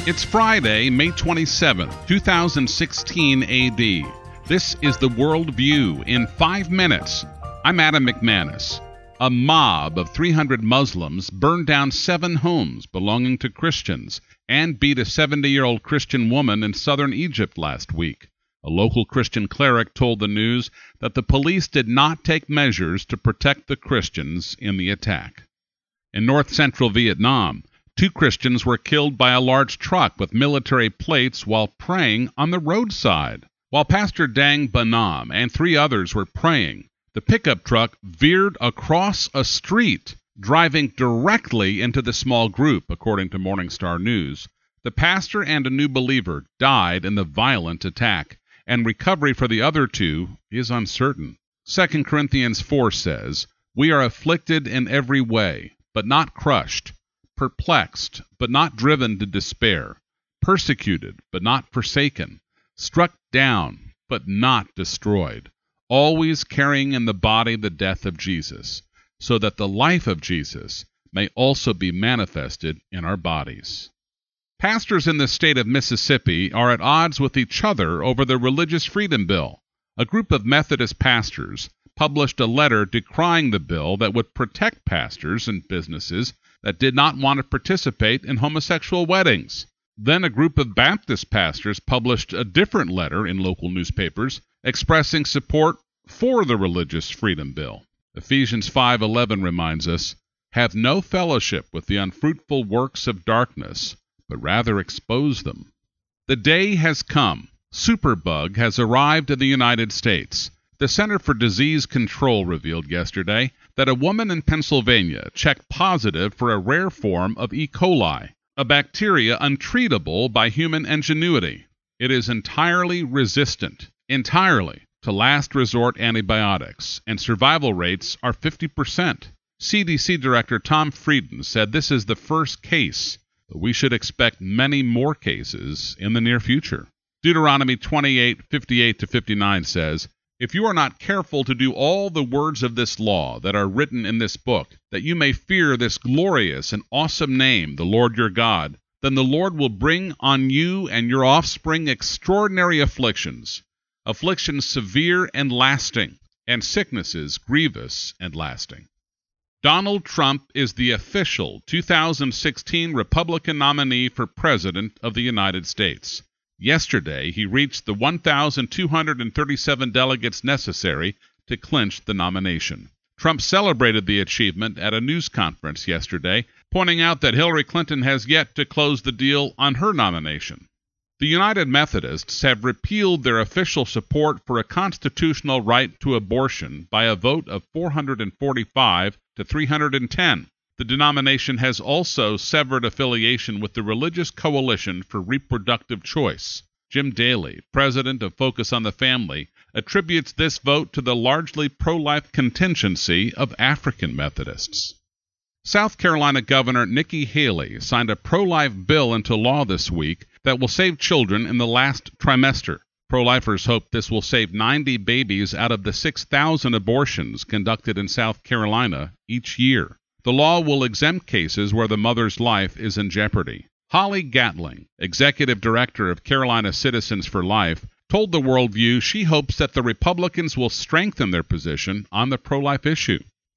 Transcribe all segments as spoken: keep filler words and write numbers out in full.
It's Friday, May twenty-seventh, two thousand sixteen A D. This is the World View in five minutes. I'm Adam McManus. A mob of three hundred Muslims burned down seven homes belonging to Christians and beat a seventy-year-old Christian woman in southern Egypt last week. A local Christian cleric told the news that the police did not take measures to protect the Christians in the attack. In north-central Vietnam, two Christians were killed by a large truck with military plates while praying on the roadside. While Pastor Dang Banam and three others were praying, the pickup truck veered across a street, driving directly into the small group, according to Morningstar News. The pastor and a new believer died in the violent attack, and recovery for the other two is uncertain. Second Corinthians four says, "We are afflicted in every way, but not crushed, perplexed, but not driven to despair, persecuted, but not forsaken, struck down, but not destroyed, always carrying in the body the death of Jesus, so that the life of Jesus may also be manifested in our bodies." Pastors in the state of Mississippi are at odds with each other over the Religious Freedom Bill. A group of Methodist pastors published a letter decrying the bill that would protect pastors and businesses that did not want to participate in homosexual weddings. Then a group of Baptist pastors published a different letter in local newspapers expressing support for the Religious Freedom Bill. Ephesians five eleven reminds us, "Have no fellowship with the unfruitful works of darkness, but rather expose them." The day has come. Superbug has arrived in the United States. The Center for Disease Control revealed yesterday that a woman in Pennsylvania checked positive for a rare form of E. coli, a bacteria untreatable by human ingenuity. It is entirely resistant, entirely, to last resort antibiotics, and survival rates are fifty percent. C D C Director Tom Frieden said this is the first case, but we should expect many more cases in the near future. Deuteronomy twenty-eight fifty-eight to fifty-nine says, "If you are not careful to do all the words of this law that are written in this book, that you may fear this glorious and awesome name, the Lord your God, then the Lord will bring on you and your offspring extraordinary afflictions, afflictions severe and lasting, and sicknesses grievous and lasting." Donald Trump is the official two thousand sixteen Republican nominee for President of the United States. Yesterday, he reached the one thousand two hundred thirty-seven delegates necessary to clinch the nomination. Trump celebrated the achievement at a news conference yesterday, pointing out that Hillary Clinton has yet to close the deal on her nomination. The United Methodists have repealed their official support for a constitutional right to abortion by a vote of four hundred forty-five to three hundred ten. The denomination has also severed affiliation with the Religious Coalition for Reproductive Choice. Jim Daly, president of Focus on the Family, attributes this vote to the largely pro-life contingency of African Methodists. South Carolina Governor Nikki Haley signed a pro-life bill into law this week that will save children in the last trimester. Pro-lifers hope this will save ninety babies out of the six thousand abortions conducted in South Carolina each year. The law will exempt cases where the mother's life is in jeopardy. Holly Gatling, executive director of Carolina Citizens for Life, told the Worldview she hopes that the Republicans will strengthen their position on the pro-life issue.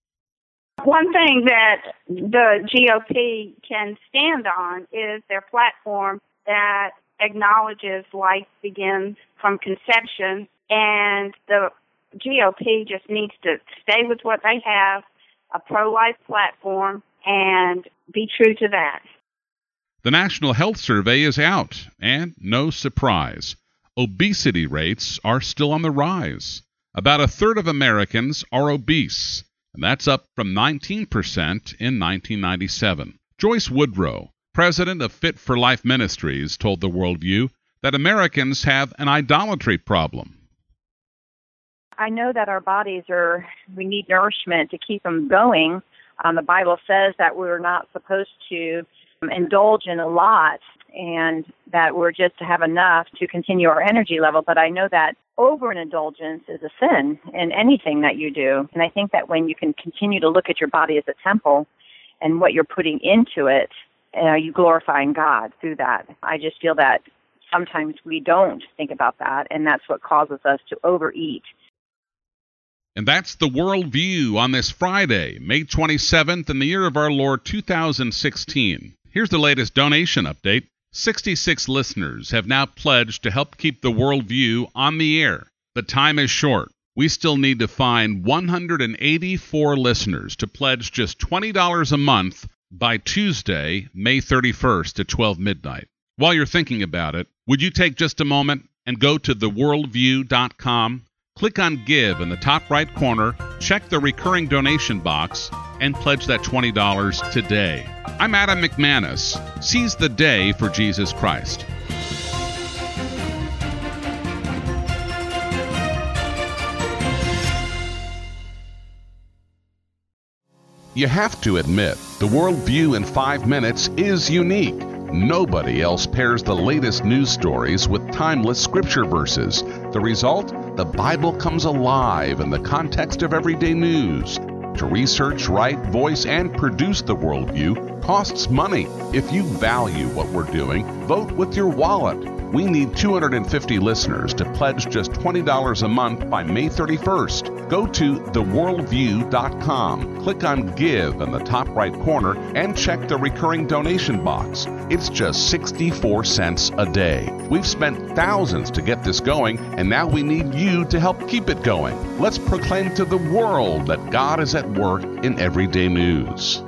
One thing that the G O P can stand on is their platform that acknowledges life begins from conception, and the G O P just needs to stay with what they have, a pro-life platform, and be true to that. The National Health Survey is out, and no surprise, obesity rates are still on the rise. About a third of Americans are obese, and that's up from nineteen percent in nineteen ninety-seven. Joyce Woodrow, president of Fit for Life Ministries, told the Worldview that Americans have an idolatry problem. I know that our bodies are, we need nourishment to keep them going. Um, the Bible says that we're not supposed to um, indulge in a lot and that we're just to have enough to continue our energy level. But I know that overindulgence is a sin in anything that you do. And I think that when you can continue to look at your body as a temple and what you're putting into it are you glorifying God through that? I just feel that sometimes we don't think about that, and that's what causes us to overeat. And that's the Worldview on this Friday, May twenty-seventh, in the year of our Lord two thousand sixteen. Here's the latest donation update. sixty-six listeners have now pledged to help keep the Worldview on the air. The time is short. We still need to find one hundred eighty-four listeners to pledge just twenty dollars a month by Tuesday, May thirty-first at twelve midnight. While you're thinking about it, would you take just a moment and go to the worldview dot com? Click on Give in the top right corner, check the recurring donation box, and pledge that twenty dollars today. I'm Adam McManus. Seize the day for Jesus Christ. You have to admit, the Worldview in five minutes is unique. Nobody else pairs the latest news stories with timeless scripture verses. The result? The Bible comes alive in the context of everyday news. To research, write, voice, and produce the Worldview costs money. If you value what we're doing, vote with your wallet. We need two hundred fifty listeners to pledge just twenty dollars a month by May thirty-first. Go to the worldview dot com, click on Give in the top right corner, and check the recurring donation box. It's just sixty-four cents a day. We've spent thousands to get this going, and now we need you to help keep it going. Let's proclaim to the world that God is at work in everyday news.